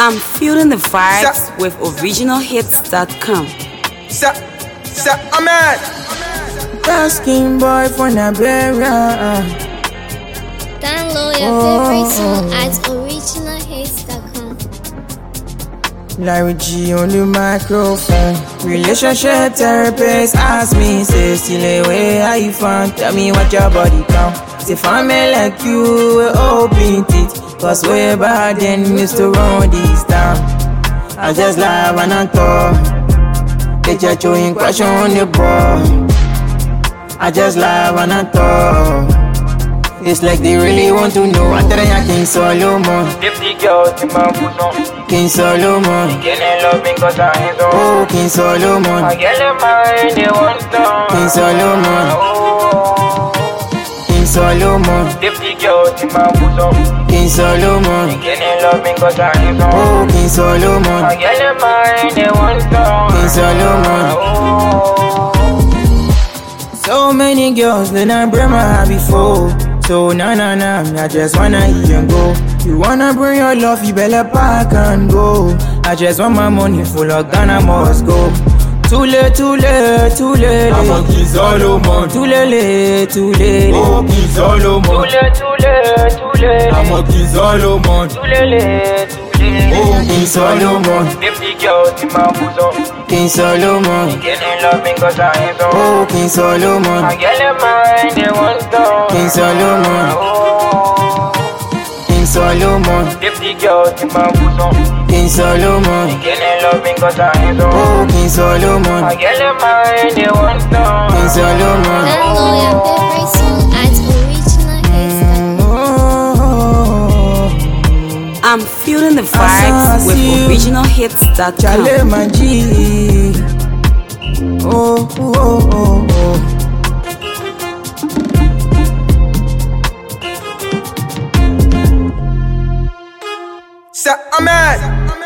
I'm feeling the vibes with originalhits.com. I'm at Asking boy for Nigeria. Download your favorite song at originalhits.com. Larry G on the microphone. Relationship therapist ask me, say still away how you found. Tell me what your body count. Say find me like you will open it. Cause way back then used to run this town. I just laugh and I talk. They just showing question on the ball. I just laugh and I talk. It's like they really want to know. I tell them King Solomon. Deputy girls in my bosom. King Solomon. Getting love because I ain't so. Oh, King Solomon. I get them married, they want some. King Solomon. Oh. King Solomon. Deputy girls in my bosom. King Solomon. Getting love because I ain't so. Oh, King Solomon. I get them married, they want some. King Solomon. Oh. So many girls that I bring my heart before. So nah, I just wanna eat and go. You wanna bring your love, you better pack and go. I just want my money full of Ghana, must go. Too late. I'm a King Solomon. Too late. Oh, King Solomon. Too late. I'm a King Solomon. Too late. Oh, King Solomon. Deputy girls in my bosom. King Solomon. Getting love because I ain't so. Oh, King Solomon. I get them married, they want some. King Solomon. Oh. King Solomon. Deputy girls in my bosom. King Solomon. Getting love because I ain't so. Oh, King Solomon. I get them married, they want some. King Solomon. Download your favorite song at originalhits.com. I'm feeling the vibes with originalhits.com. Chale Manji. Oh. I'm at